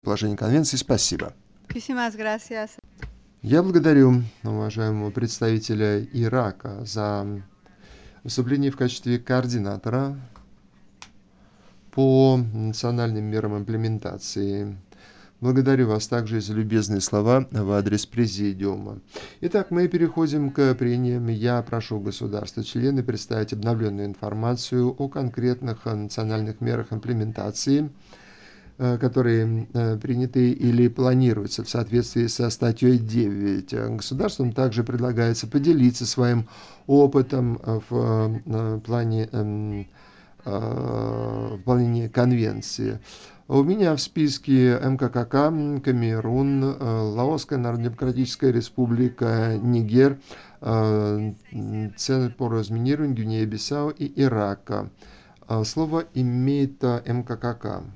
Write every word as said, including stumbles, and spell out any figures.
Положение конвенции. Спасибо. Muchísimas gracias. Я благодарю уважаемого представителя Ирака за выступление в качестве координатора по национальным мерам имплементации. Благодарю вас также за любезные слова в адрес Президиума. Итак, мы переходим к прениям. Я прошу государства-члены представить обновленную информацию о конкретных национальных мерах имплементации, которые приняты или планируются в соответствии со статьей девять. Государствам также предлагается поделиться своим опытом в плане выполнения конвенции. У меня в списке МККК, Камерун, Лаосская Народно-Демократическая Республика, Нигер, Центр по разминированию, Гвинея-Бисау и Ирака. Слово имеет МККК.